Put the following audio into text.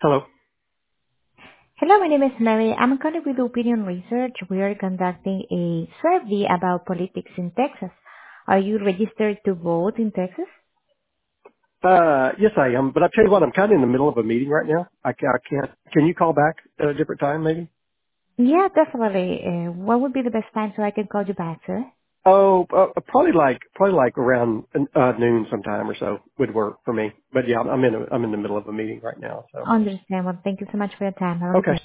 Hello. Hello, my name is Mary. I'm calling with Opinion Research. We are conducting a survey about politics in Texas. Are you registered to vote in Texas? Yes, I am. But I tell you what, I'm kind of in the middle of a meeting right now. I can't. Can you call back at a different time, maybe? Yeah, definitely. What would be the best time so I can call you back, sir? Oh, probably like around noon sometime or so would work for me. But yeah, I'm in the middle of a meeting right now. So Understand. Well, thank you so much for your time. Have a good okay. day.